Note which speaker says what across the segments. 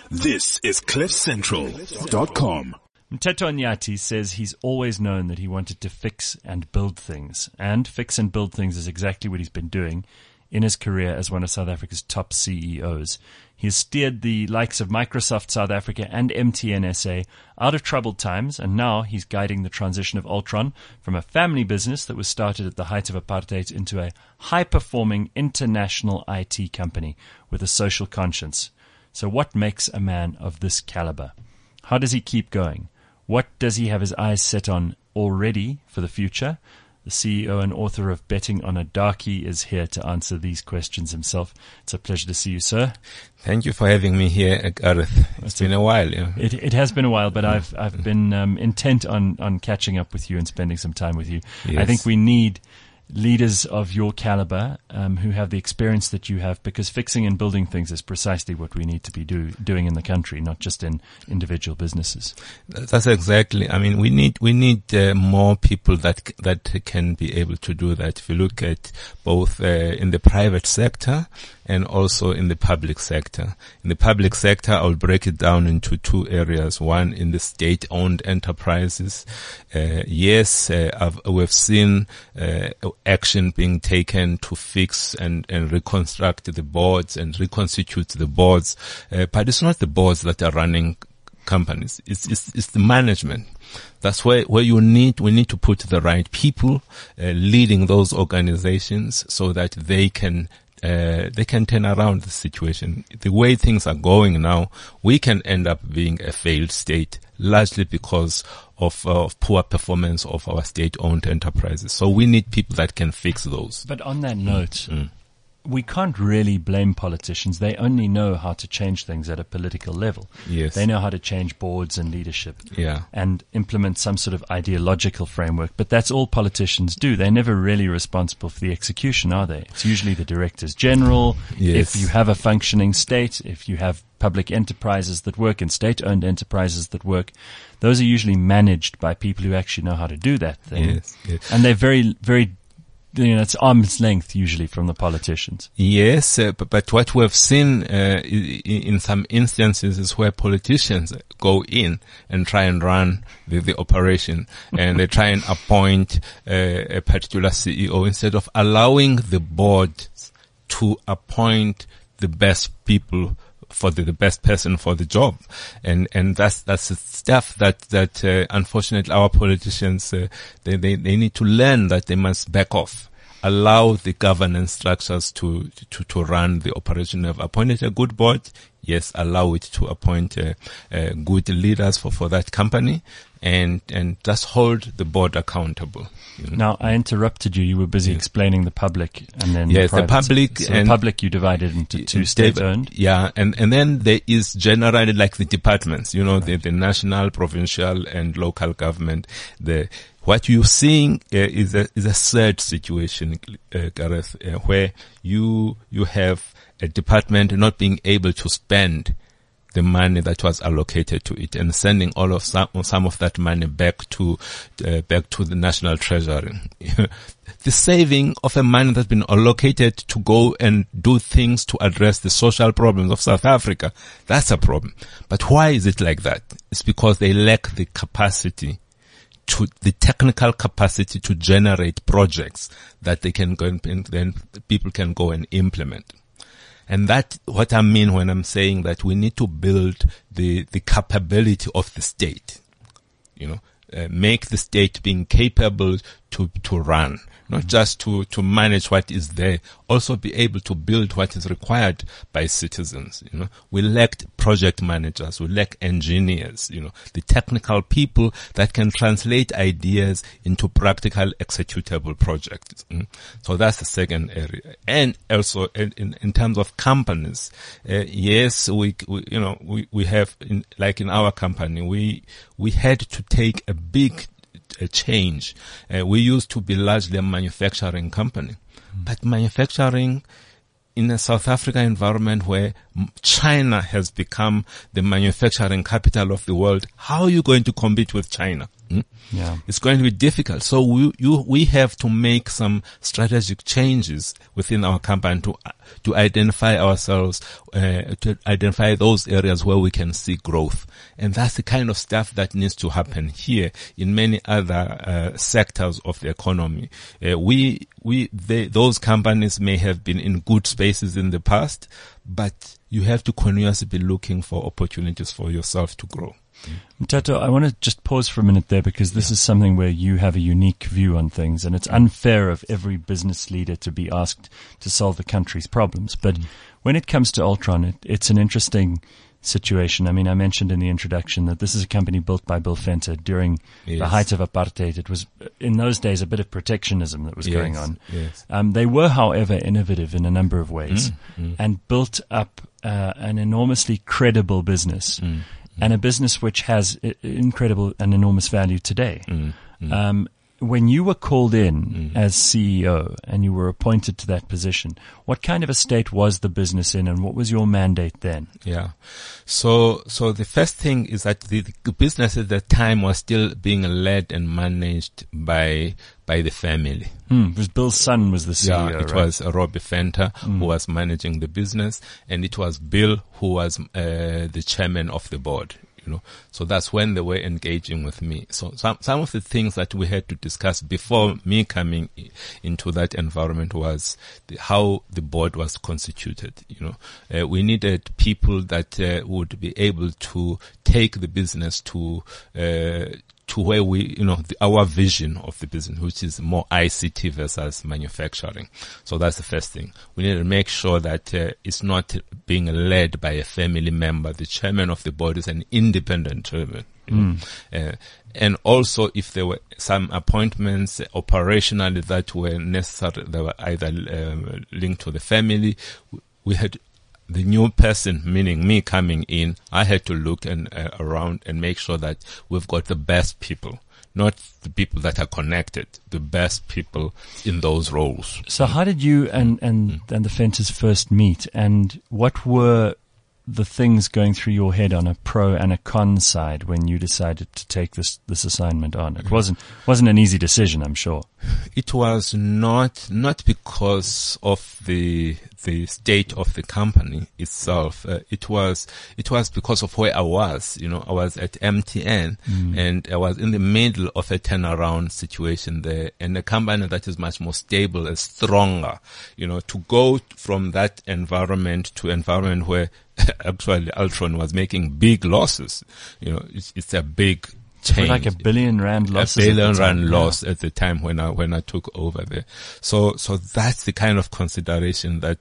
Speaker 1: This is CliffCentral.com.
Speaker 2: Mteto Nyati says he's always known that he wanted to fix and build things. And fix and build things is exactly what he's been doing in his career as one of South Africa's top CEOs. He has steered the likes of Microsoft South Africa and MTN SA out of troubled times, and now he's guiding the transition of Altron from a family business that was started at the height of apartheid into a high-performing international IT company with a social conscience. So what makes a man of this caliber? How does he keep going? What does he have his eyes set on already for the future? The CEO and author of Betting on a Darkie is here to answer these questions himself. It's a pleasure to see you, sir.
Speaker 3: Thank you for having me here, Gareth. It's been a while. Yeah.
Speaker 2: It has been a while, but I've been intent on catching up with you and spending some time with you.
Speaker 3: Yes.
Speaker 2: I think we need leaders of your caliber who have the experience that you have, because fixing and building things is precisely what we need to be doing in the country, not just in individual businesses.
Speaker 3: That's exactly. I mean, we need more people that can be able to do that. If you look at both in the private sector and also in the public sector. In the public sector, I'll break it down into two areas. One, in the state-owned enterprises. We've seen action being taken to fix and reconstruct the boards and reconstitute the boards. But it's not the boards that are running companies. It's the management. That's where we need to put the right people leading those organizations so that they can turn around the situation. The way things are going now, we can end up being a failed state, largely because of poor performance of our state-owned enterprises. So we need people that can fix those.
Speaker 2: But on that note, we can't really blame politicians. They only know how to change things at a political level.
Speaker 3: Yes.
Speaker 2: They know how to change boards and leadership and implement some sort of ideological framework. But that's all politicians do. They're never really responsible for the execution, are they? It's usually the directors general.
Speaker 3: Yes.
Speaker 2: If you have a functioning state, if you have public enterprises that work and state-owned enterprises that work, those are usually managed by people who actually know how to do that thing.
Speaker 3: Yes.
Speaker 2: And they're very, very, it's arm's length usually from the politicians.
Speaker 3: Yes, but what we've seen in some instances is where politicians go in and try and run the operation, and they try and appoint a particular CEO instead of allowing the board to appoint the best people for the best person for the job. And that's the stuff that unfortunately our politicians, they need to learn that they must back off. Allow the governance structures to run the operation. Have appointed a good board. Yes, allow it to appoint good leaders for that company, and just hold the board accountable. You know?
Speaker 2: Now, I interrupted you. You were busy explaining the public and then
Speaker 3: the
Speaker 2: private.
Speaker 3: public.
Speaker 2: So the public you divided into two state-owned.
Speaker 3: Yeah, and then there is generally like the departments, the national, provincial, and local government. What you're seeing is a third situation, Gareth, where you have a department not being able to spend the money that was allocated to it and sending all of some of that money back to the national treasury. The saving of a money that's been allocated to go and do things to address the social problems of South Africa, that's a problem. But why is it like that? It's because they lack the technical capacity to generate projects that they can go and then people can go and implement. And that's what I mean when I'm saying that we need to build the capability of the state, make the state being capable to run, not just to manage what is there, also be able to build what is required by citizens. We lack project managers, we lack engineers, the technical people that can translate ideas into practical executable projects. So that's the second area. And also in terms of companies, yes, we have like in our company, we had to take a big change. We used to be largely a manufacturing company, but manufacturing in a South Africa environment where China has become the manufacturing capital of the world. How are you going to compete with China?
Speaker 2: Yeah.
Speaker 3: It's going to be difficult. So we have to make some strategic changes within our company to identify ourselves, to identify those areas where we can see growth. And that's the kind of stuff that needs to happen here in many other sectors of the economy. Those companies may have been in good spaces in the past, but you have to continuously be looking for opportunities for yourself to grow.
Speaker 2: Mtato, I want to just pause for a minute there because this is something where you have a unique view on things, and it's unfair of every business leader to be asked to solve the country's problems. But when it comes to Altron, it's an interesting situation. I mean, I mentioned in the introduction that this is a company built by Bill Venter during the height of apartheid. It was, in those days, a bit of protectionism that was going on.
Speaker 3: Yes.
Speaker 2: They were, however, innovative in a number of ways and built up an enormously credible business. And a business which has incredible and enormous value today. When you were called in as CEO and you were appointed to that position, what kind of a state was the business in, and what was your mandate then?
Speaker 3: Yeah. So the first thing is that the business at that time was still being led and managed by the family.
Speaker 2: Because Bill's son was the CEO,
Speaker 3: Yeah, it was Robbie Venter who was managing the business, and it was Bill who was the chairman of the board. So that's when they were engaging with me. So some of the things that we had to discuss before me coming into that environment was how the board was constituted. We needed people that would be able to take the business to where our vision of the business, which is more ICT versus manufacturing. So that's the first thing. We need to make sure that it's not being led by a family member. The chairman of the board is an independent chairman. And also, if there were some appointments operationally that were necessary, they were either linked to the family, we had the new person, meaning me coming in, I had to look around and make sure that we've got the best people, not the people that are connected, the best people in those roles.
Speaker 2: So how did you and the Venters first meet, and what were the things going through your head on a pro and a con side when you decided to take this assignment on? It wasn't an easy decision, I'm sure.
Speaker 3: It was not because of the state of the company itself. It was because of where I was. I was at MTN and I was in the middle of a turnaround situation there, and a company that is much more stable and stronger. To go from that environment to environment where actually Altron was making big losses. It's a big change.
Speaker 2: Like R1 billion losses.
Speaker 3: A R1 billion loss at the time when I took over there. So that's the kind of consideration that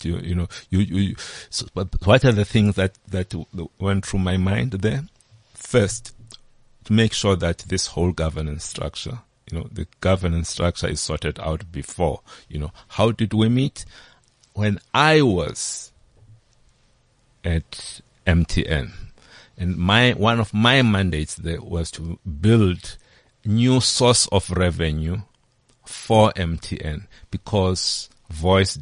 Speaker 3: but what are the things that went through my mind there? First, to make sure that this whole governance structure, the governance structure is sorted out before. How did we meet? When I was at MTN, and one of my mandates there was to build new source of revenue for MTN, because voice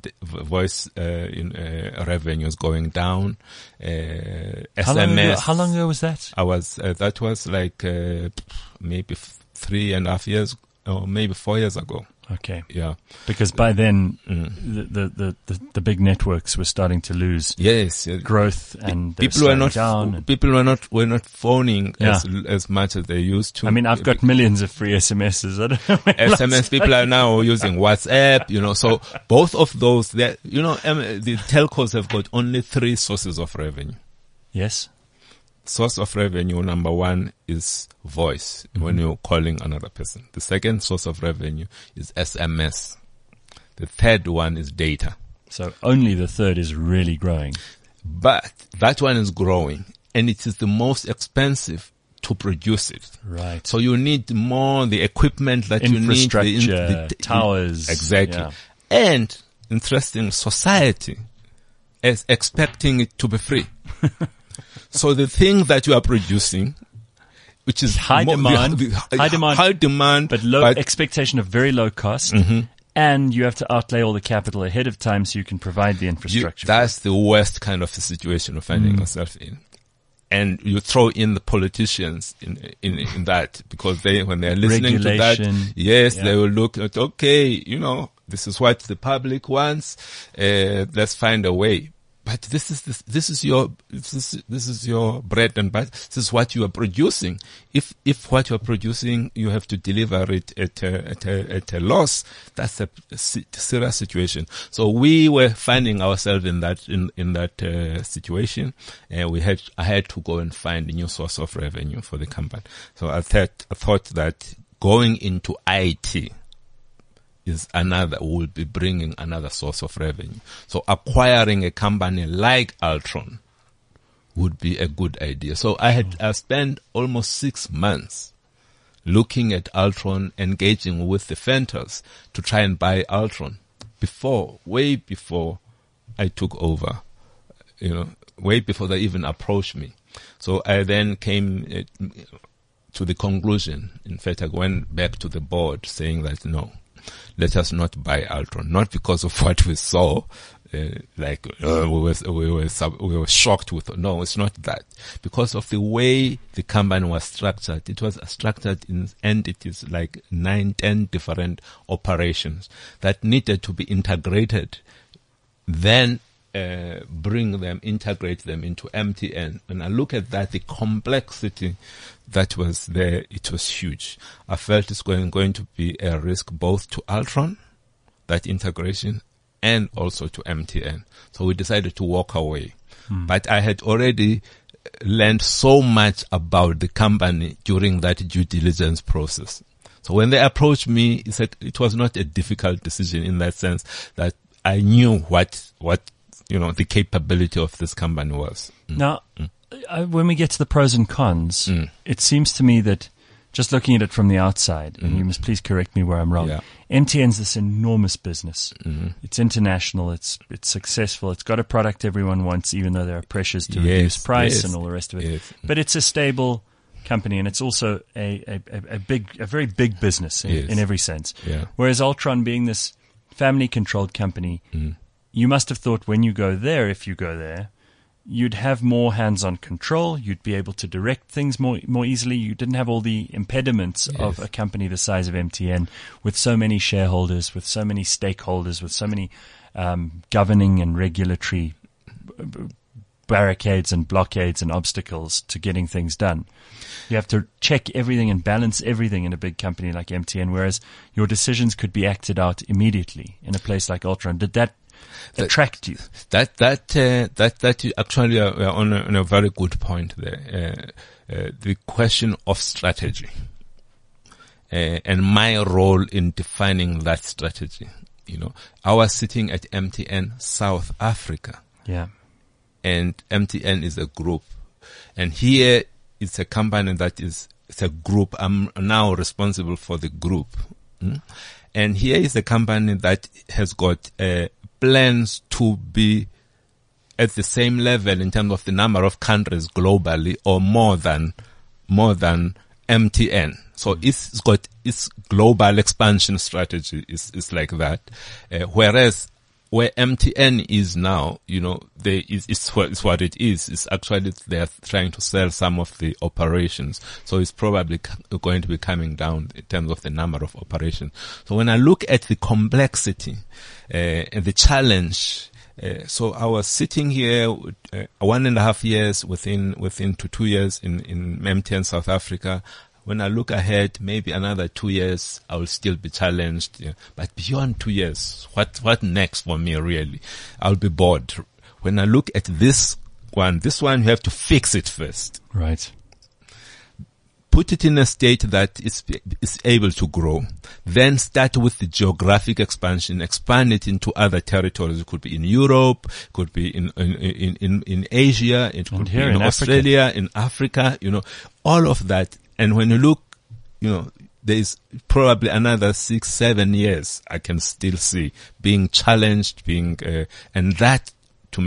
Speaker 3: revenue is going down. SMS.
Speaker 2: How long ago was that?
Speaker 3: That was like maybe 3.5 years or maybe 4 years ago.
Speaker 2: Okay.
Speaker 3: Yeah.
Speaker 2: Because by then, the big networks were starting to lose growth, and
Speaker 3: people were not phoning as much as they used to.
Speaker 2: I mean, I've got millions of free SMSs. I don't know.
Speaker 3: SMS people are now using WhatsApp, so both of those, the telcos have got only 3 sources of revenue.
Speaker 2: Yes.
Speaker 3: Source of revenue number 1 is voice, when you're calling another person. The second source of revenue is SMS. The third one is data.
Speaker 2: So only the third is really growing.
Speaker 3: But that one is growing, and it is the most expensive to produce it.
Speaker 2: Right.
Speaker 3: So you need more the equipment that you need.
Speaker 2: Infrastructure, towers.
Speaker 3: Exactly.
Speaker 2: Yeah.
Speaker 3: And interesting, society is expecting it to be free. So the thing that you are producing, which is
Speaker 2: high demand,
Speaker 3: but low
Speaker 2: expectation of very low cost, and you have to outlay all the capital ahead of time so you can provide the infrastructure.
Speaker 3: That's the worst kind of a situation you're finding yourself in. And you throw in the politicians in that, because when they're listening to that, they will look at, okay, this is what the public wants. Let's find a way. But this is your bread and butter. This is what you are producing. If what you are producing, you have to deliver it at a loss, that's a serious situation. So we were finding ourselves in that situation, and I had to go and find a new source of revenue for the company. So I thought that going into IT will be bringing another source of revenue. So acquiring a company like Altron would be a good idea. So I spent almost 6 months looking at Altron, engaging with the vendors to try and buy Altron way before I took over, way before they even approached me. So I then came to the conclusion. In fact, I went back to the board saying that no, let us not buy Altron, not because of what we saw, we were shocked with. No, it's not that. Because of the way the company was structured. It was structured in entities like 9-10 different operations that needed to be integrated. Then integrate them into MTN. When I look at that, the complexity that was there, it was huge. I felt it's going to be a risk both to Altron, that integration, and also to MTN. So we decided to walk away. But I had already learned so much about the company during that due diligence process. So when they approached me, it was not a difficult decision in that sense that I knew what the capability of this company was.
Speaker 2: Now, when we get to the pros and cons, it seems to me that just looking at it from the outside, and you must please correct me where I'm wrong, MTN's this enormous business. It's international. It's successful. It's got a product everyone wants, even though there are pressures to reduce price and all the rest of it. But it's a stable company, and it's also a very big business in every sense. Whereas Altron, being this family-controlled company, you must have thought when you go there, if you go there, you'd have more hands-on control. You'd be able to direct things more easily. You didn't have all the impediments of a company the size of MTN, with so many shareholders, with so many stakeholders, with so many governing and regulatory barricades and blockades and obstacles to getting things done. You have to check everything and balance everything in a big company like MTN, whereas your decisions could be acted out immediately in a place like Altron. Did that attract you?
Speaker 3: That actually are on a very good point there. The question of strategy and my role in defining that strategy. I was sitting at MTN South Africa.
Speaker 2: Yeah. And
Speaker 3: MTN is a group. And here it's a company it's a group. I'm now responsible for the group. And here is a company that has got plans to be at the same level in terms of the number of countries globally, or more than MTN. So it's got its global expansion strategy is like that. Whereas where MTN is now, it's what it is. It's actually they're trying to sell some of the operations. So it's probably going to be coming down in terms of the number of operations. So when I look at the complexity and the challenge, so I was sitting here 1.5 years within 2 years in MTN South Africa. When I look ahead, maybe another 2 years, I will still be challenged. But beyond 2 years, what next for me really? I'll be bored. When I look at this one, you have to fix it first.
Speaker 2: Right.
Speaker 3: Put it in a state that is able to grow. Then start with the geographic expansion, expand it into other territories. It could be in Europe, could be in Asia, it could be in Australia, in Africa, all of that. And when you look, there's probably another 6-7 years I can still see being challenged, and that to me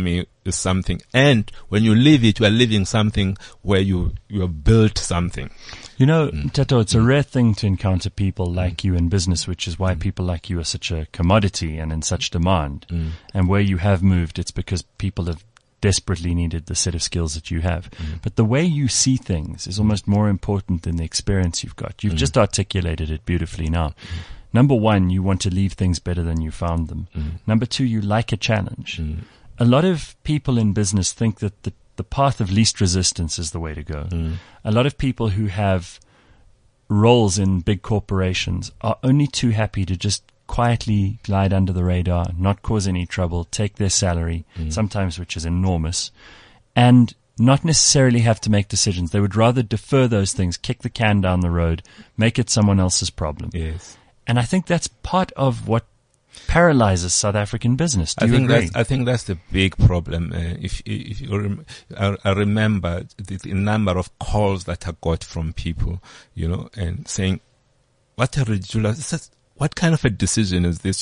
Speaker 3: is something. And when you leave it, you are leaving something where you have built something.
Speaker 2: You know, Teto, it's a rare thing to encounter people like you in business, which is why people like you are such a commodity and in such demand. And where you have moved, it's because people have desperately needed the set of skills that you have. But the way you see things is almost more important than the experience you've got. You've just articulated it beautifully now. Number one, you want to leave things better than you found them. Number two, you like a challenge. A lot of people in business think that the path of least resistance is the way to go. A lot of people who have roles in big corporations are only too happy to just quietly glide under the radar, not cause any trouble, take their salary, sometimes which is enormous, and not necessarily have to make decisions. They would rather defer those things, kick the can down the road, make it someone else's problem.
Speaker 3: Yes.
Speaker 2: And I think that's part of what paralyzes South African business. Do you agree?
Speaker 3: I think that's the big problem. If you I remember the number of calls that I got from people, and saying, "What a ridiculous! What kind of a decision is this?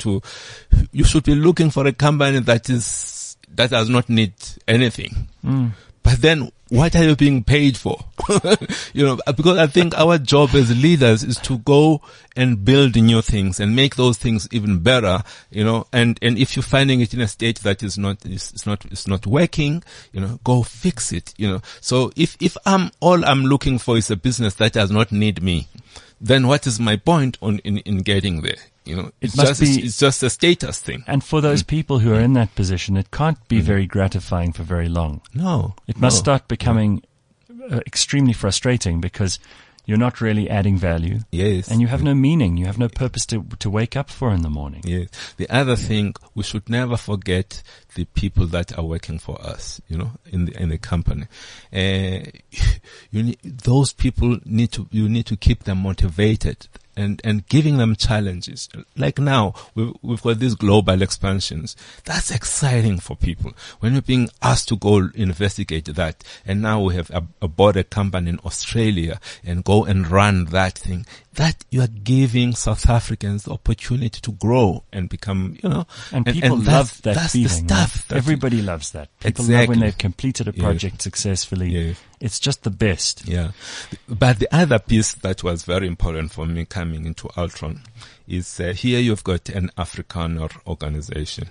Speaker 3: You should be looking for a company that does not need anything." But then, what are you being paid for? Because I think our job as leaders is to go and build new things and make those things even better, and if you're finding it in a state that is not working, go fix it, So if I'm looking for is a business that does not need me, then what is my point in getting there? It's just a status thing.
Speaker 2: And for those people who are in that position, it can't be very gratifying for very long.
Speaker 3: No.
Speaker 2: It must start becoming extremely frustrating because you're not really adding value.
Speaker 3: Yes.
Speaker 2: And you have no meaning. You have no purpose to wake up for in the morning.
Speaker 3: Yes. The other thing, we should never forget the people that are working for us, in the company. Those people you need to keep them motivated and giving them challenges. Like now, we've got these global expansions. That's exciting for people. When you're being asked to go investigate that, and now we have bought a company in Australia and go and run that thing, that you are giving South Africans the opportunity to grow and become,
Speaker 2: And people love that
Speaker 3: that's
Speaker 2: feeling.
Speaker 3: The stuff.
Speaker 2: Right? Everybody loves that. People
Speaker 3: Exactly.
Speaker 2: love when they've completed a project successfully.
Speaker 3: Yes.
Speaker 2: It's just the best.
Speaker 3: Yeah. But the other piece that was very important for me coming into Altron is here you've got an Afrikaner organization.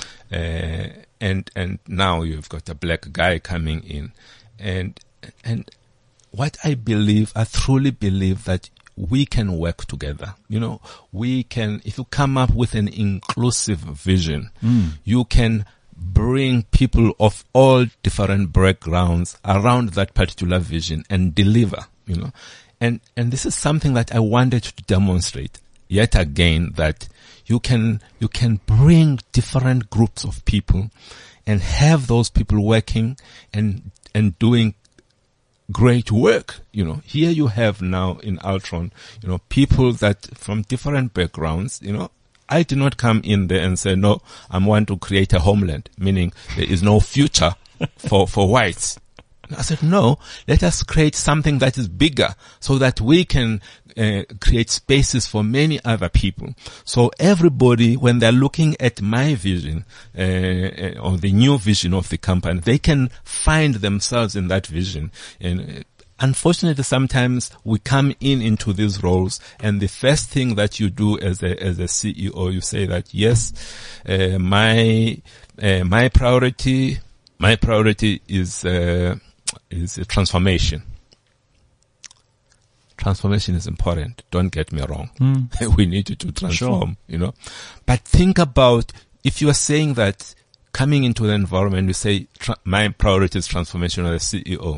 Speaker 3: And now you've got a black guy coming in. And what I truly believe that we can work together. We can, if you come up with an inclusive vision, you can bring people of all different backgrounds around that particular vision and deliver, And this is something that I wanted to demonstrate yet again, that you can bring different groups of people and have those people working and doing great work. Here you have now in Altron, people that from different backgrounds, I did not come in there and say, no, I want to create a homeland, meaning there is no future for whites. I said, no, let us create something that is bigger so that we can create spaces for many other people. So everybody, when they're looking at my vision or the new vision of the company, they can find themselves in that vision. And unfortunately, sometimes we come into these roles, and the first thing that you do as a CEO, you say that, yes, my priority is transformation. Transformation is important. Don't get me wrong. We need to transform, But think about, if you are saying that coming into the environment, you say, my priority is transformation as a CEO.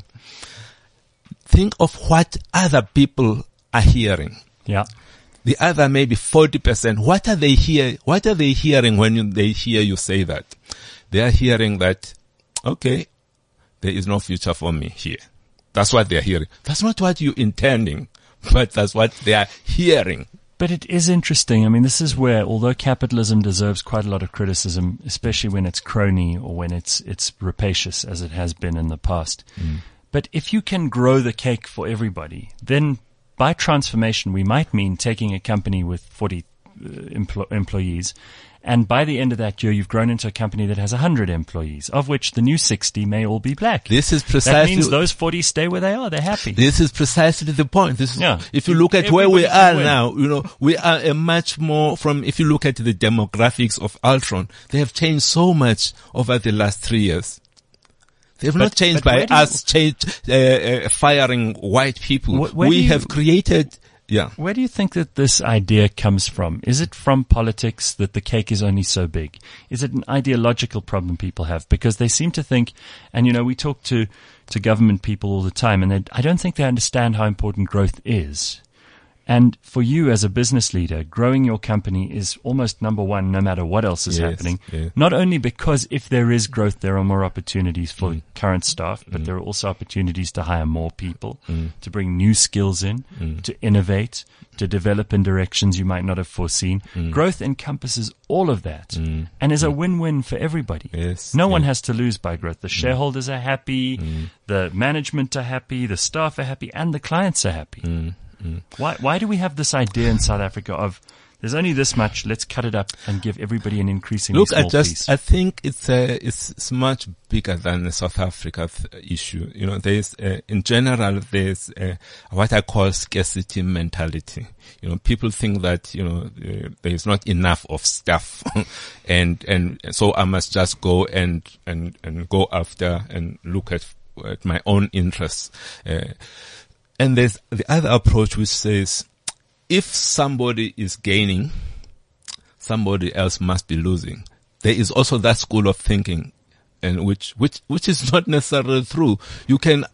Speaker 3: Think of what other people are hearing.
Speaker 2: Yeah.
Speaker 3: The other maybe 40%. What are they hearing when they hear you say that? They are hearing that, okay, there is no future for me here. That's what they're hearing. That's not what you're intending, but that's what they are hearing.
Speaker 2: But it is interesting. I mean, this is where, although capitalism deserves quite a lot of criticism, especially when it's crony or when it's rapacious, as it has been in the past. But if you can grow the cake for everybody, then by transformation, we might mean taking a company with employees. And by the end of that year, you've grown into a company that has 100 employees, of which the new 60 may all be black.
Speaker 3: This is precisely.
Speaker 2: That means those 40 stay where they are. They're happy.
Speaker 3: This is precisely the point. This is,
Speaker 2: Yeah.
Speaker 3: if you look at where we are
Speaker 2: win.
Speaker 3: now, we are a much more if you look at the demographics of Altron, they have changed so much over the last 3 years. They have not changed by us firing white people. We have created. Yeah.
Speaker 2: Where do you think that this idea comes from? Is it from politics that the cake is only so big? Is it an ideological problem people have? Because they seem to think, and we talk to government people all the time, and I don't think they understand how important growth is. And for you as a business leader, growing your company is almost number one, no matter what else is happening. Yeah. Not only because if there is growth, there are more opportunities for current staff, but there are also opportunities to hire more people, to bring new skills in, to innovate, to develop in directions you might not have foreseen. Growth encompasses all of that and is a win-win for everybody.
Speaker 3: Yes.
Speaker 2: No one has to lose by growth. The shareholders are happy, the management are happy, the staff are happy, and the clients are happy. Why do we have this idea in South Africa of there's only this much, let's cut it up and give everybody an increasingly small piece?
Speaker 3: I think it's much bigger than the South Africa issue. There's in general there's what I call scarcity mentality. People think that there is not enough of stuff, and so I must just go and go after and look at my own interests. And there's the other approach which says, if somebody is gaining, somebody else must be losing. There is also that school of thinking, and which is not necessarily true. You can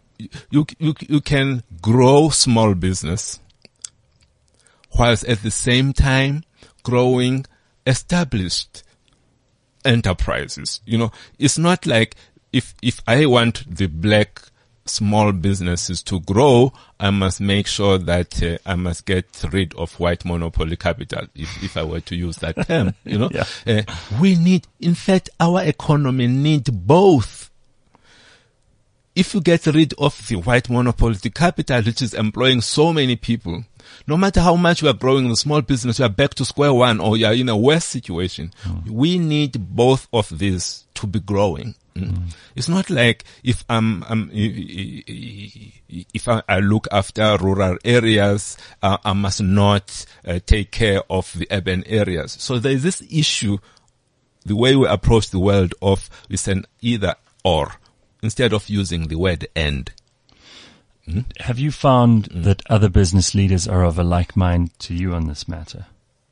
Speaker 3: grow small business, whilst at the same time growing established enterprises. It's not like if I want the black small businesses to grow, I must make sure that I must get rid of white monopoly capital, if I were to use that term.
Speaker 2: Yeah.
Speaker 3: We need, in fact, our economy need both. If you get rid of the white monopoly capital, which is employing so many people, no matter how much we are growing the small business, we are back to square one, or you are in a worse situation. We need both of these to be growing. It's not like if I look after rural areas, I must not take care of the urban areas. So there is this issue, the way we approach the world it's an either or, instead of using the word and.
Speaker 2: Have you found that other business leaders are of a like mind to you on this matter?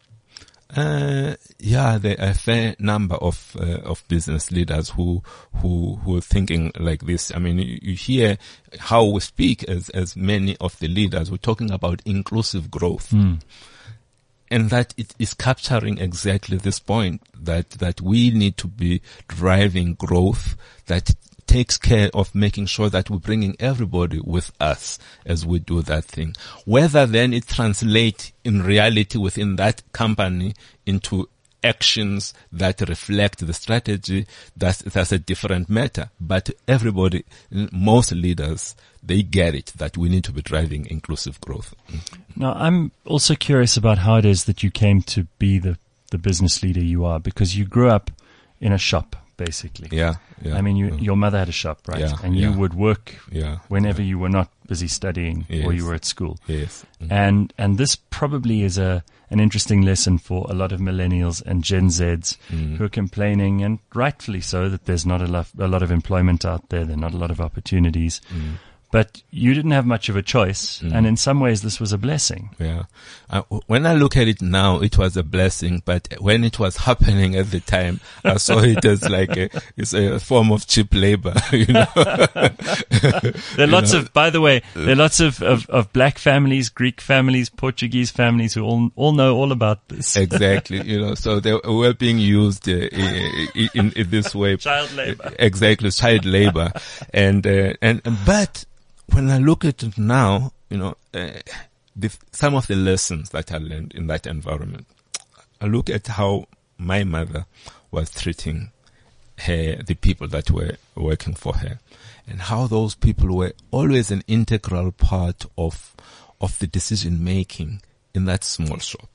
Speaker 3: Yeah, there are a fair number of business leaders who are thinking like this. I mean, you hear how we speak as many of the leaders. We're talking about inclusive growth. And that it is capturing exactly this point that we need to be driving growth that takes care of making sure that we're bringing everybody with us as we do that thing. Whether then it translates in reality within that company into actions that reflect the strategy, that's a different matter. But everybody, most leaders, they get it that we need to be driving inclusive growth.
Speaker 2: Now, I'm also curious about how it is that you came to be the business leader you are, because you grew up in a shop, basically.
Speaker 3: Yeah.
Speaker 2: I mean, your mother had a shop, right?
Speaker 3: Yeah,
Speaker 2: and you would work whenever you were not busy studying or you were at school.
Speaker 3: Yes.
Speaker 2: And this probably is an interesting lesson for a lot of millennials and Gen Zs who are complaining, and rightfully so, that there's not a lot of employment out there. There are not a lot of opportunities. But you didn't have much of a choice, and in some ways this was a blessing.
Speaker 3: Yeah. When I look at it now, it was a blessing, but when it was happening at the time, I saw it as like it's a form of cheap labor,
Speaker 2: There are lots of, by the way, there are lots of black families, Greek families, Portuguese families who all know all about this.
Speaker 3: Exactly, so they were being used in this way.
Speaker 2: Child labor.
Speaker 3: Exactly, child labor. But when I look at it now, some of the lessons that I learned in that environment, I look at how my mother was treating the people that were working for her, and how those people were always an integral part of the decision making in that small shop,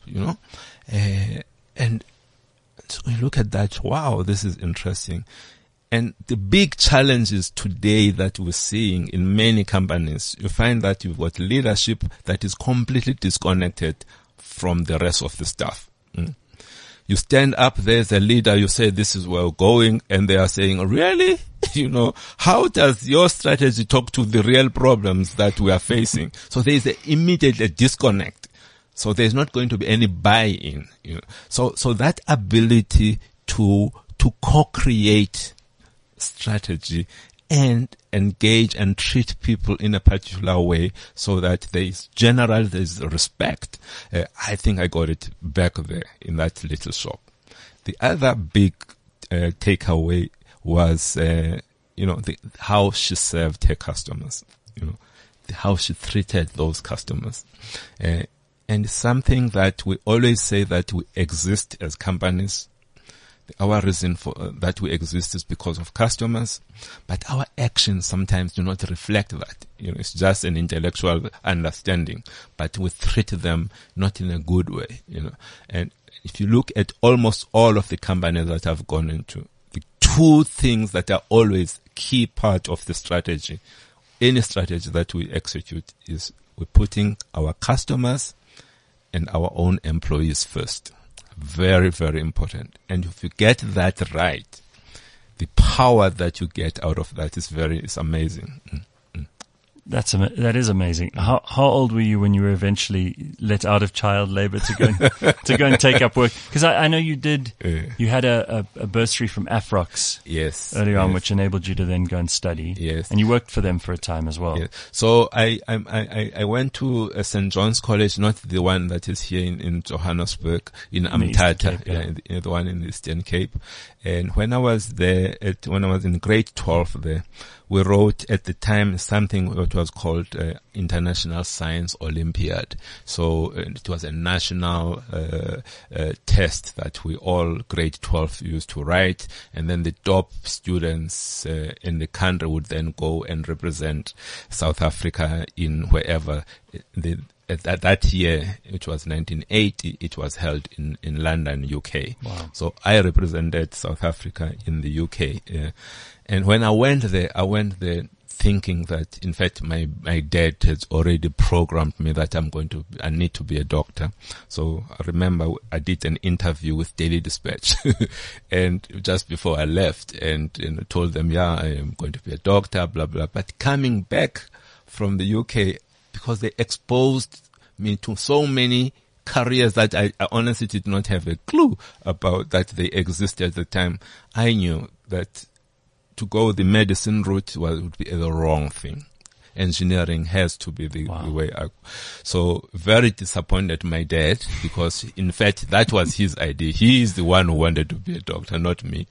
Speaker 3: and so we look at that, wow, this is interesting. And the big challenges today that we're seeing in many companies, you find that you've got leadership that is completely disconnected from the rest of the staff. You stand up there as a leader, you say, this is where we're going, and they are saying, really? How does your strategy talk to the real problems that we are facing? So there is an immediate disconnect. So there's not going to be any buy-in. So that ability to co-create strategy and engage and treat people in a particular way so that there's respect. I think I got it back there in that little shop. The other big takeaway was, how she served her customers, how she treated those customers. And something that we always say that we exist as companies. Our reason for that we exist is because of customers, but our actions sometimes do not reflect that. It's just an intellectual understanding, but we treat them not in a good way. And if you look at almost all of the companies that I've gone into, the two things that are always key part of the strategy, any strategy that we execute, is we're putting our customers and our own employees first. Very, very important. And if you get that right, the power that you get out of that is amazing.
Speaker 2: That is amazing. How old were you when you were eventually let out of child labor to go and take up work? Because I know you did. You had a bursary from Afrox.
Speaker 3: Yes.
Speaker 2: Earlier on, which enabled you to then go and study.
Speaker 3: Yes.
Speaker 2: And you worked for them for a time as well.
Speaker 3: Yes. So I went to St. John's College, not the one that is here in Johannesburg, in Umtata, the one in the Eastern Cape. And when I was there, when I was in grade 12 there, we wrote at the time something that was called International Science Olympiad. So it was a national test that we all grade 12 used to write, and then the top students in the country would then go and represent South Africa in wherever that year, which was 1980, it was held in London, UK.
Speaker 2: Wow.
Speaker 3: So I represented South Africa in the UK. And when I went there thinking that, in fact, my dad has already programmed me that I need to be a doctor. So I remember I did an interview with Daily Dispatch and just before I left and told them, I am going to be a doctor, blah, blah. But coming back from the UK, because they exposed me to so many careers that I honestly did not have a clue about that they existed at the time, I knew that to go the medicine route would be the wrong thing. Engineering has to be the way I. So very disappointed my dad, because in fact that was his idea. He is the one who wanted to be a doctor, not me.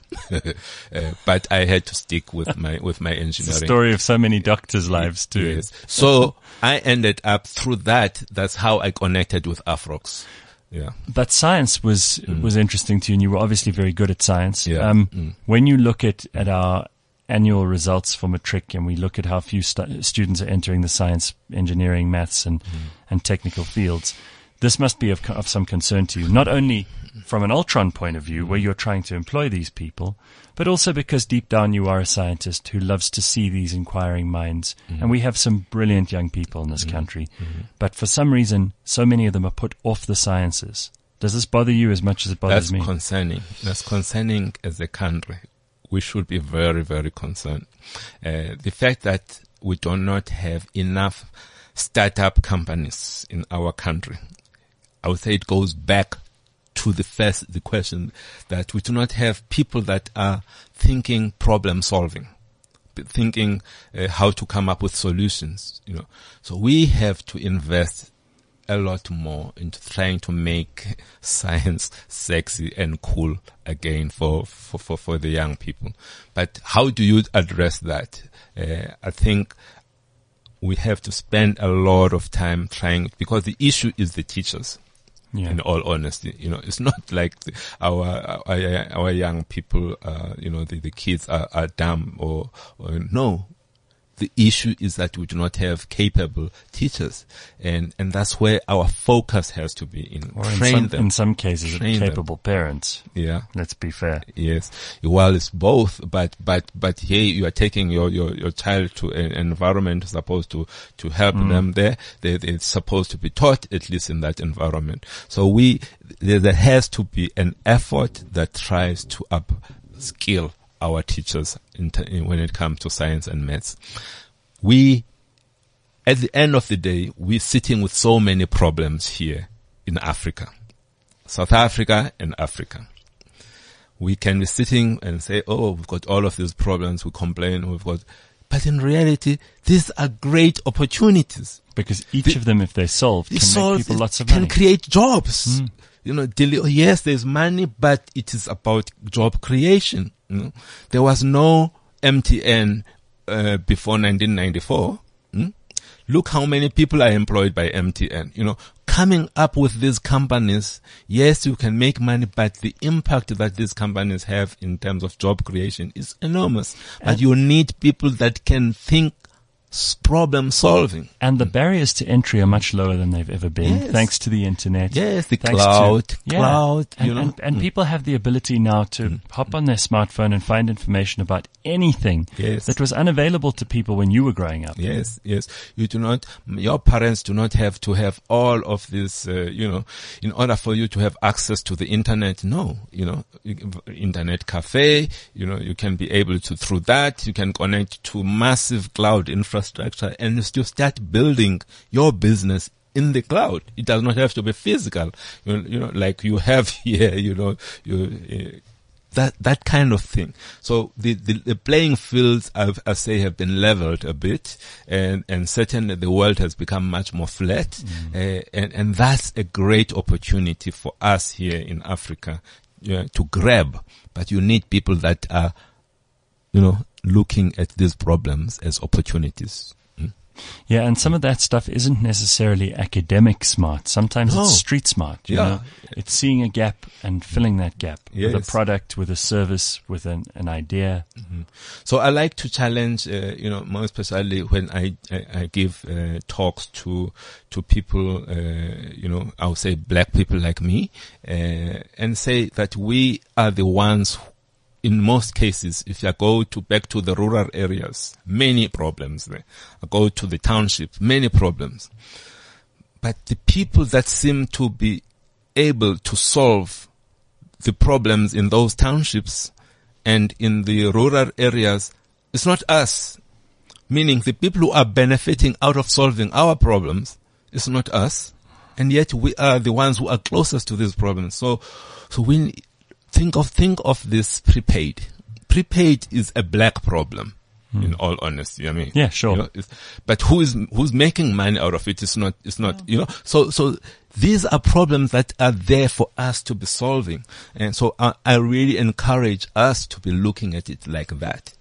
Speaker 3: But I had to stick with my engineering. It's
Speaker 2: the story of so many doctors' lives too.
Speaker 3: Yes. So I ended up through that. That's how I connected with Afrox. Yeah.
Speaker 2: But science was interesting to you, and you were obviously very good at science.
Speaker 3: Yeah.
Speaker 2: When you look at our annual results for Matric, and we look at how few students are entering the science, engineering, maths, and technical fields, this must be of some concern to you, not only from an Ultron point of view, where you're trying to employ these people, but also because deep down you are a scientist who loves to see these inquiring minds. And we have some brilliant young people in this country, but for some reason, so many of them are put off the sciences. Does this bother you as much as it bothers me?
Speaker 3: That's concerning. That's concerning as a country. We should be very, very concerned. The fact that we do not have enough startup companies in our country, I would say it goes back to the question that we do not have people that are thinking problem solving, thinking how to come up with solutions, So we have to invest a lot more into trying to make science sexy and cool again for the young people. But how do you address that? I think we have to spend a lot of time trying, because the issue is the teachers.
Speaker 2: Yeah.
Speaker 3: In all honesty, it's not like our young people, the kids are dumb or no. The issue is that we do not have capable teachers, and that's where our focus has to be in train them.
Speaker 2: In some cases, capable parents.
Speaker 3: Yeah.
Speaker 2: Let's be fair.
Speaker 3: Yes. Well, it's both, but here you are taking your child to an environment supposed to help them there. They're supposed to be taught at least in that environment. So there has to be an effort that tries to upskill our teachers when it comes to science and maths. At the end of the day, we're sitting with so many problems here in Africa, South Africa and Africa. We can be sitting and say, oh, we've got all of these problems, we complain, but in reality, these are great opportunities.
Speaker 2: Because each of them, if they're solved, can make people lots of money.
Speaker 3: Can create jobs. Yes, there's money, but it is about job creation. There was no MTN before 1994. Look how many people are employed by MTN. Coming up with these companies, yes, you can make money, but the impact that these companies have in terms of job creation is enormous. But you need people that can think problem solving.
Speaker 2: And the barriers to entry are much lower than they've ever been,
Speaker 3: Yes.
Speaker 2: thanks to the internet.
Speaker 3: Yes, the cloud.
Speaker 2: And people have the ability now to hop on their smartphone and find information about anything
Speaker 3: Yes.
Speaker 2: that was unavailable to people when you were growing up.
Speaker 3: Yes. Your parents do not have to have all of this, in order for you to have access to the internet. No, internet cafe, you can be able to, through that, you can connect to massive cloud infrastructure and you start building your business in the cloud. It does not have to be physical, like you have here, that kind of thing. So the playing fields, I say, have been leveled a bit, and certainly the world has become much more flat, and that's a great opportunity for us here in Africa to grab. But you need people that are, looking at these problems as opportunities.
Speaker 2: Yeah, and some of that stuff isn't necessarily academic smart. Sometimes it's street smart. You know? It's seeing a gap and filling that gap with a product, with a service, with an idea.
Speaker 3: Mm-hmm. So I like to challenge, more especially when I give talks to people, I would say black people like me, and say that we are the ones who, in most cases, if I go back to the rural areas, many problems there. I go to the township, many problems. But the people that seem to be able to solve the problems in those townships and in the rural areas, it's not us. Meaning the people who are benefiting out of solving our problems, it's not us. And yet we are the ones who are closest to these problems. So we think of this prepaid. Prepaid is a black problem, in all honesty. I mean,
Speaker 2: yeah, sure.
Speaker 3: But who's making money out of it? It's not. So these are problems that are there for us to be solving, and so I really encourage us to be looking at it like that.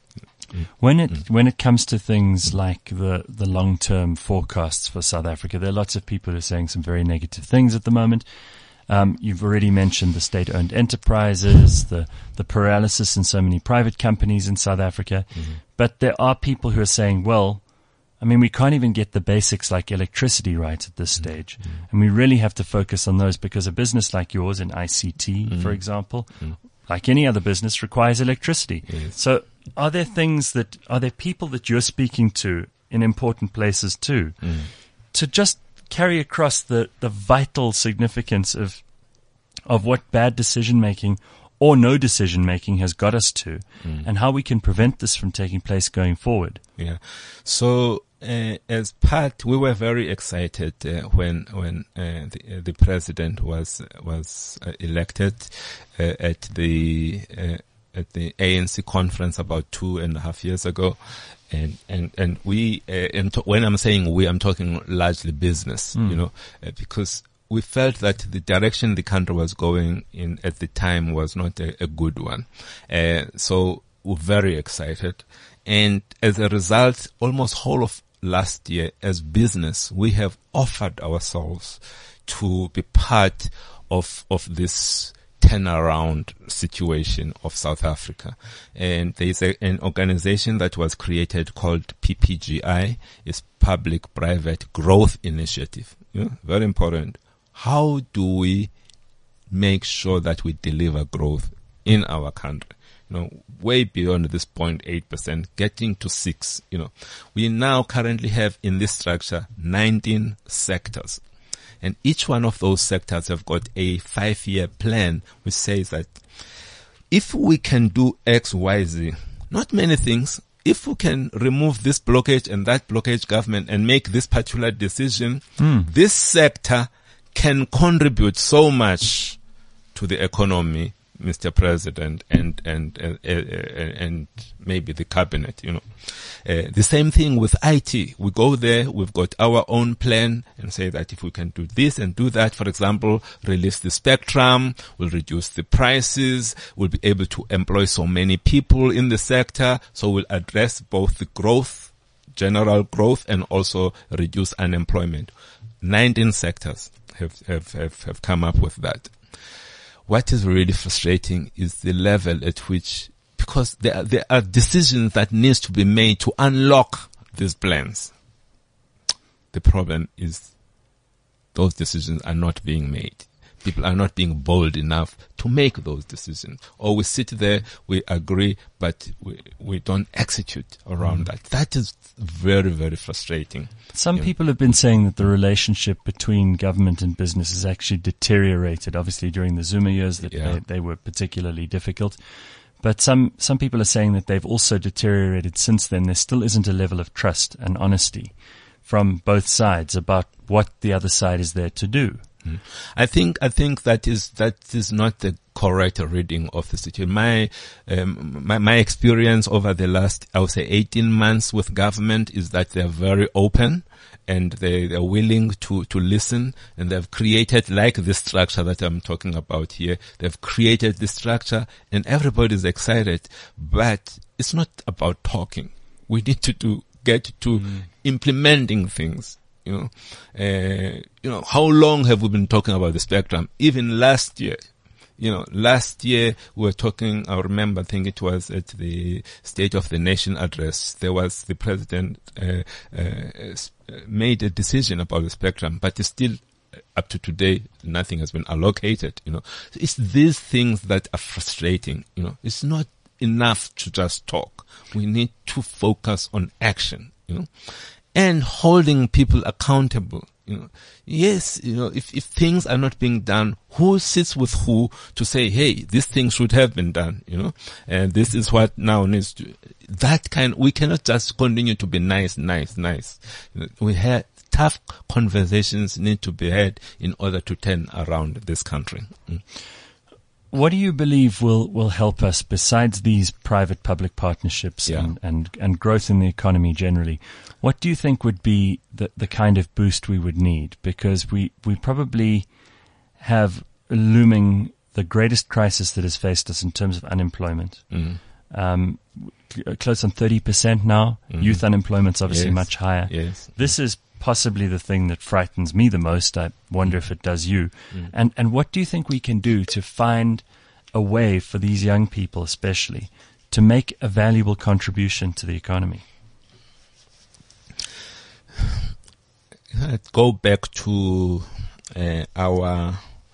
Speaker 2: When it comes to things like the long-term forecasts for South Africa, there are lots of people who are saying some very negative things at the moment. You've already mentioned the state-owned enterprises, the paralysis in so many private companies in South Africa. Mm-hmm. But there are people who are saying, well, I mean, we can't even get the basics like electricity right at this stage. Mm-hmm. And we really have to focus on those because a business like yours in ICT, for example, like any other business, requires electricity.
Speaker 3: Yes.
Speaker 2: So are there people that you're speaking to in important places too, to just carry across the vital significance of what bad decision making or no decision making has got us to, and how we can prevent this from taking place going forward?
Speaker 3: Yeah. So as part, we were very excited when the president was elected at the ANC conference about 2.5 years ago. And we, when I'm saying we, I'm talking largely business, because we felt that the direction the country was going in at the time was not a good one. So we're very excited. And as a result, almost whole of last year as business, we have offered ourselves to be part of this turnaround situation of South Africa. And there is an organization that was created called PPGI, is Public-Private Growth Initiative. Very important. How do we make sure that we deliver growth in our country? Way beyond this 0.8%, getting to 6. We now currently have in this structure 19 sectors. And each one of those sectors have got a 5-year plan which says that if we can do X, Y, Z, not many things, if we can remove this blockage and that blockage government and make this particular decision, this sector can contribute so much to the economy, Mr. President, and maybe the cabinet, The same thing with IT. We go there, we've got our own plan and say that if we can do this and do that, for example, release the spectrum, we'll reduce the prices, we'll be able to employ so many people in the sector, so we'll address both the growth, general growth, and also reduce unemployment. 19 sectors have come up with that. What is really frustrating is the level at which, because there are decisions that needs to be made to unlock these plans. The problem is those decisions are not being made. People are not being bold enough to make those decisions. Or we sit there, we agree, but we don't execute around that. That is very, very frustrating.
Speaker 2: Some people have been saying that the relationship between government and business has actually deteriorated. Obviously, during the Zuma years, that they were particularly difficult. But some people are saying that they've also deteriorated since then. There still isn't a level of trust and honesty from both sides about what the other side is there to do.
Speaker 3: I think that is not the correct reading of the situation. My experience over the last, I would say, 18 months with government is that they are very open and they are willing to listen, and they've created, like this structure that I'm talking about here, they've created this structure and everybody's excited, but it's not about talking. We need to get to implementing things. How long have we been talking about the spectrum? Even last year, last year we were talking, I remember, I think it was at the State of the Nation address, there was the president, made a decision about the spectrum, but it's still, up to today, nothing has been allocated, It's these things that are frustrating, It's not enough to just talk. We need to focus on action, and holding people accountable. Yes, if things are not being done, who sits with who to say, hey, this thing should have been done, and this is what now needs to, we cannot just continue to be nice. We had tough conversations need to be had in order to turn around this country.
Speaker 2: What do you believe will help us besides these private-public partnerships and growth in the economy generally? What do you think would be the kind of boost we would need? Because we probably have looming the greatest crisis that has faced us in terms of unemployment. Close on 30% now. Youth unemployment's obviously much higher.
Speaker 3: Yes.
Speaker 2: This is possibly the thing that frightens me the most. I wonder if it does you. And what do you think we can do to find a way for these young people especially to make a valuable contribution to the economy?
Speaker 3: Let's go back to the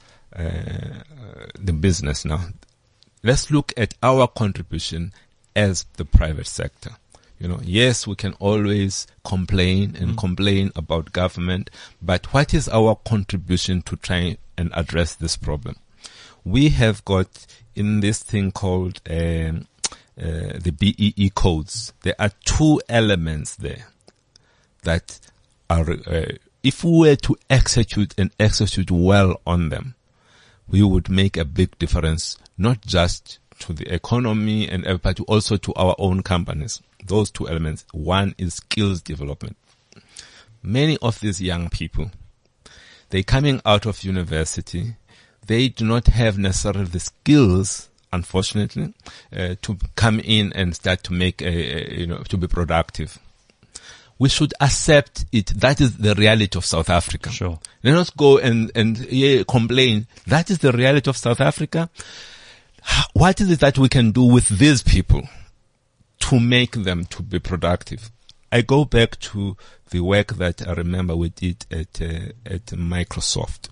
Speaker 3: business now. Let's look at our contribution as the private sector. Yes, we can always complain about government, but what is our contribution to try and address this problem? We have got in this thing called the BEE codes, there are 2 elements there that are, if we were to execute well on them, we would make a big difference, not just to the economy but also to our own companies. Those 2 elements. One is skills development. Many of these young people, they're coming out of university. They do not have necessarily the skills, unfortunately, to come in and start to make to be productive. we should accept it. That is the reality of South Africa.
Speaker 2: Sure.
Speaker 3: Let us go and complain. That is the reality of South Africa. What is it that we can do with these people to make them to be productive? I go back to the work that I remember we did at Microsoft.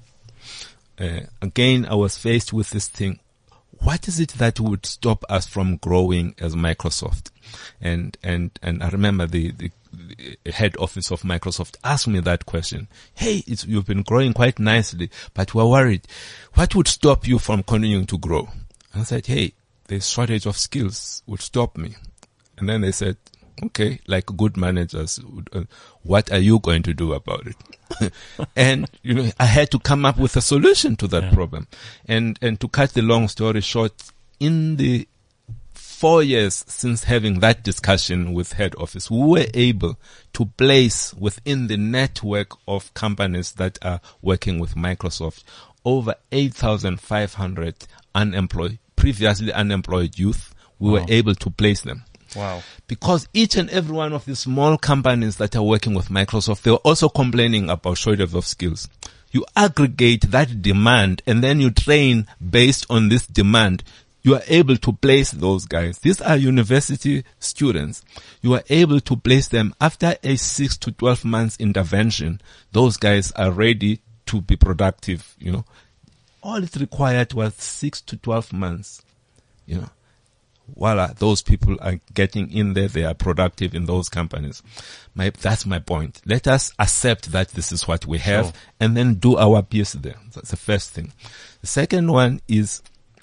Speaker 3: Again, I was faced with this thing. What is it that would stop us from growing as Microsoft? And I remember the head office of Microsoft asked me that question. Hey, you've been growing quite nicely, but we're worried. What would stop you from continuing to grow? And I said, hey, the shortage of skills would stop me. And then they said, okay, like good managers, what are you going to do about it? And, I had to come up with a solution to that problem. And to cut the long story short, in the 4 years since having that discussion with head office, we were able to place within the network of companies that are working with Microsoft over 8,500 previously unemployed youth. We were able to place them.
Speaker 2: Wow.
Speaker 3: Because each and every one of the small companies that are working with Microsoft, they were also complaining about shortage of skills. You aggregate that demand and then you train based on this demand. You are able to place those guys. These are university students. You are able to place them after a 6 to 12 months intervention. Those guys are ready to be productive, All it required was 6 to 12 months, Voila, those people are getting in there. They are productive in those companies. That's my point. Let us accept that this is what we have and then do our piece there. That's the first thing. The second one is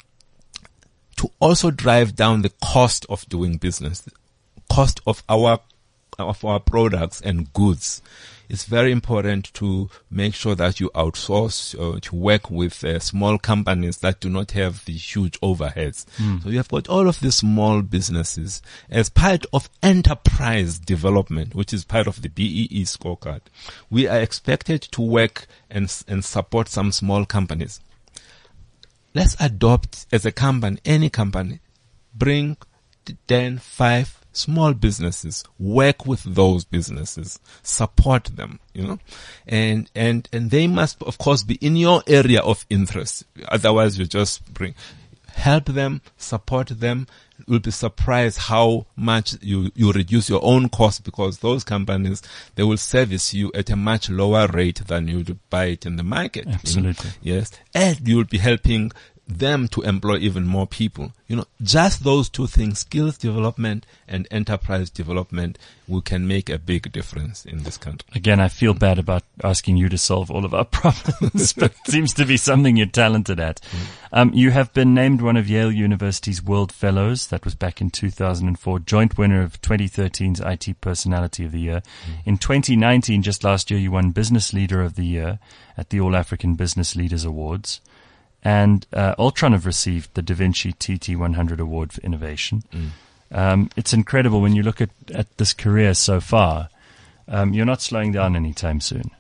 Speaker 3: to also drive down the cost of doing business, cost of our products and goods. It's very important to make sure that you outsource or to work with small companies that do not have the huge overheads. So you have got all of these small businesses as part of enterprise development, which is part of the BEE scorecard. We are expected to work and support some small companies. Let's adopt as a company, any company, bring 10, 5 small businesses, work with those businesses, support them, and they must, of course, be in your area of interest. Otherwise, you just help them, support them. You'll be surprised how much you reduce your own cost, because those companies, they will service you at a much lower rate than you would buy it in the market.
Speaker 2: Absolutely.
Speaker 3: Yes. And you'll be helping them to employ even more people. Just those two things, skills development and enterprise development, we can make a big difference in this country.
Speaker 2: Again, I feel bad about asking you to solve all of our problems, but it seems to be something you're talented at. You have been named one of Yale University's World Fellows. That was back in 2004, joint winner of 2013's IT Personality of the Year. In 2019, just last year, you won Business Leader of the Year at the All African Business Leaders Awards. And Altron have received the Da Vinci TT100 Award for Innovation. It's incredible when you look at this career so far. You're not slowing down anytime soon.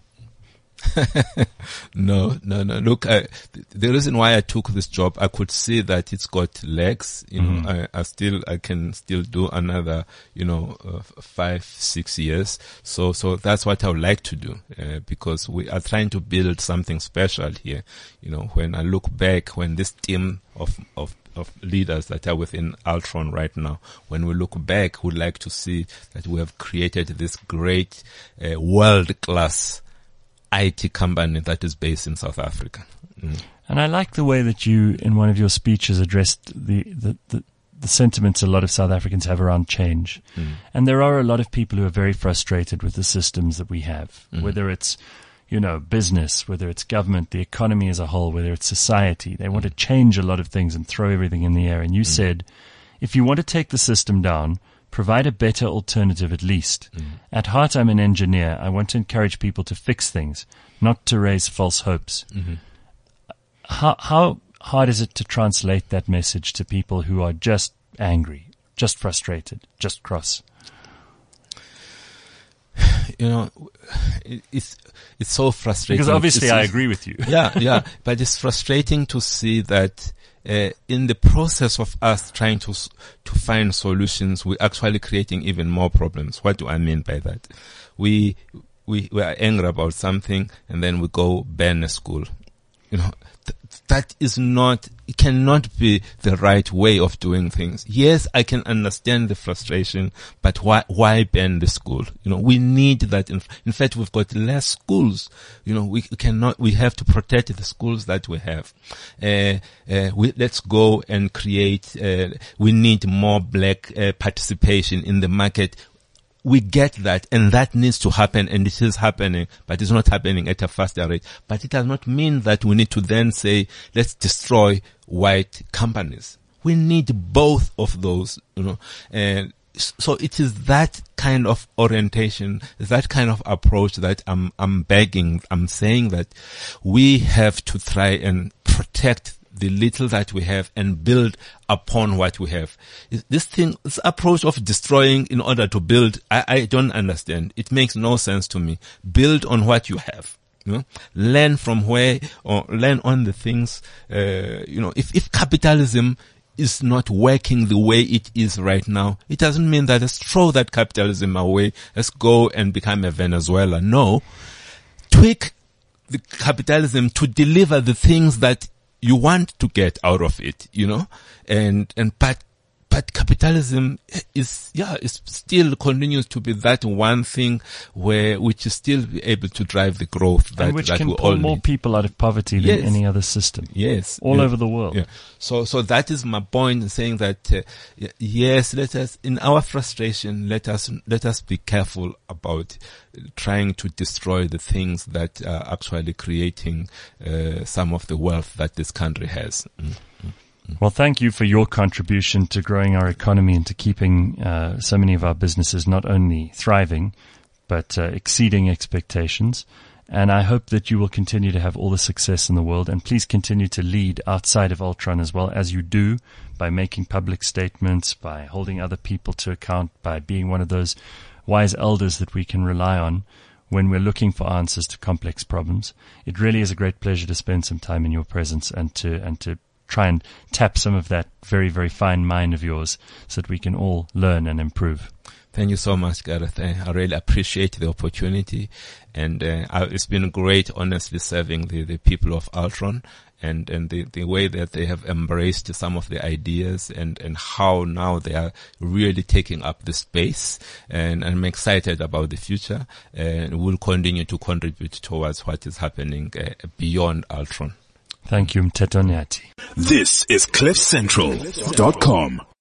Speaker 3: No. Look, the reason why I took this job, I could see that it's got legs. I can still do another, 5-6 years. So that's what I would like to do, because we are trying to build something special here. When I look back, when this team of leaders that are within Altron right now, when we look back, we'd like to see that we have created this great, world-class IT company that is based in South Africa.
Speaker 2: And I like the way that you, in one of your speeches, addressed the sentiments a lot of South Africans have around change. And there are a lot of people who are very frustrated with the systems that we have, whether it's, business, whether it's government, the economy as a whole, whether it's society. They want to change a lot of things and throw everything in the air. And you said, if you want to take the system down, provide a better alternative at least. At heart, I'm an engineer. I want to encourage people to fix things, not to raise false hopes. How hard is it to translate that message to people who are just angry, just frustrated, just cross?
Speaker 3: It's so frustrating.
Speaker 2: Because obviously I agree with you.
Speaker 3: Yeah. But it's frustrating to see that in the process of us trying to find solutions, we're actually creating even more problems. What do I mean by that? we are angry about something and then we go ban a school. That is not, it cannot be the right way of doing things. Yes, I can understand the frustration, but why ban the school? We need that. In fact, we've got less schools. We have to protect the schools that we have. Let's go and create, we need more black participation in the market. We get that, and that needs to happen, and it is happening, but it's not happening at a faster rate. But it does not mean that we need to then say, let's destroy white companies. We need both of those, and so it is that kind of orientation, that kind of approach that I'm saying that we have to try and protect the little that we have and build upon what we have. This approach of destroying in order to build, I don't understand. It makes no sense to me. Build on what you have. Learn from learn on the things, if capitalism is not working the way it is right now, it doesn't mean that let's throw that capitalism away. Let's go and become a Venezuela. No. Tweak the capitalism to deliver the things that you want to get out of it, but capitalism is still continues to be that one thing which is still able to drive the growth that
Speaker 2: which
Speaker 3: that
Speaker 2: can
Speaker 3: we
Speaker 2: pull
Speaker 3: all
Speaker 2: more
Speaker 3: need.
Speaker 2: people out of poverty than any other system.
Speaker 3: Yes,
Speaker 2: all over the world.
Speaker 3: Yeah. So that is my point in saying that yes, let us, in our frustration, let us be careful about trying to destroy the things that are actually creating some of the wealth that this country has.
Speaker 2: Well, thank you for your contribution to growing our economy and to keeping so many of our businesses not only thriving, but exceeding expectations. And I hope that you will continue to have all the success in the world. And please continue to lead outside of Altron as well, as you do, by making public statements, by holding other people to account, by being one of those wise elders that we can rely on when we're looking for answers to complex problems. It really is a great pleasure to spend some time in your presence and to try and tap some of that very, very fine mind of yours so that we can all learn and improve.
Speaker 3: Thank you so much, Gareth. I really appreciate the opportunity, and it's been great, honestly, serving the people of Altron and the way that they have embraced some of the ideas and how now they are really taking up the space. And I'm excited about the future, and we'll continue to contribute towards what is happening beyond Altron.
Speaker 2: Thank you, Mteto Nyati.
Speaker 1: This is CliffCentral.com.